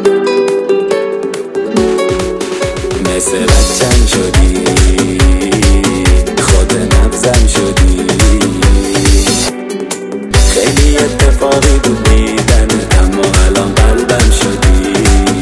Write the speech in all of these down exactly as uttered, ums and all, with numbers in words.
مثل بچم شدی، خود نفسم شدی. خیلی اتفاقی بود دیدنت، اما الان قلبم شدی.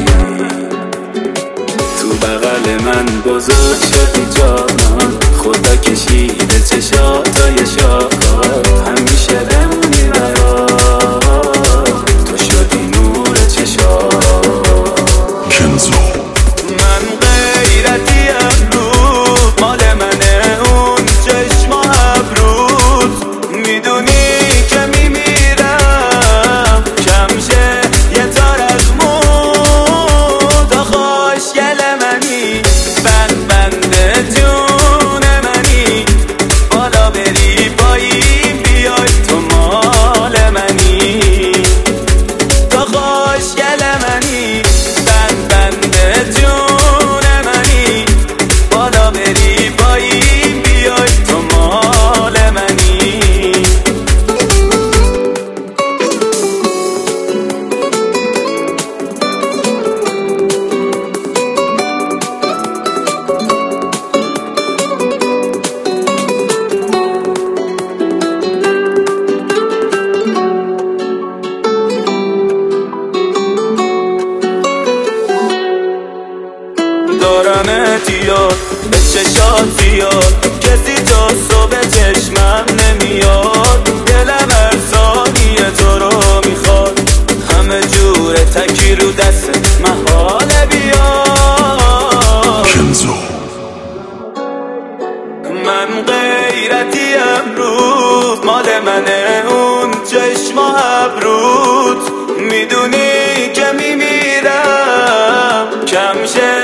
تو بغل من بزرگ شدی جانان، خدا کشیده چشاتای شاهکار. همیشه بمونی برام، تو شدی نور چشام. کنزو من غیرتیم رو مال منه، اون چشم و ابروت. میدونی که میمیرم کم شه یه تار از مون. تا خوشگل منی، بند بند جون منی. بالا بری پایین بیای تو مال منی. تا خوشگل منی، بند بند جون منی. بالا بری پایین بیای تو مال منی. دارمت یاد به چشات زیاد، کسی تا صبح چشمم نمیاد. دلم هر ثانیه تو رو میخواد، همه جور تکی رو دست محاله بیاد. کنزو من غیرتیم روز مال منه، اون چشم و ابروت. میدونی که میمیرم کم شه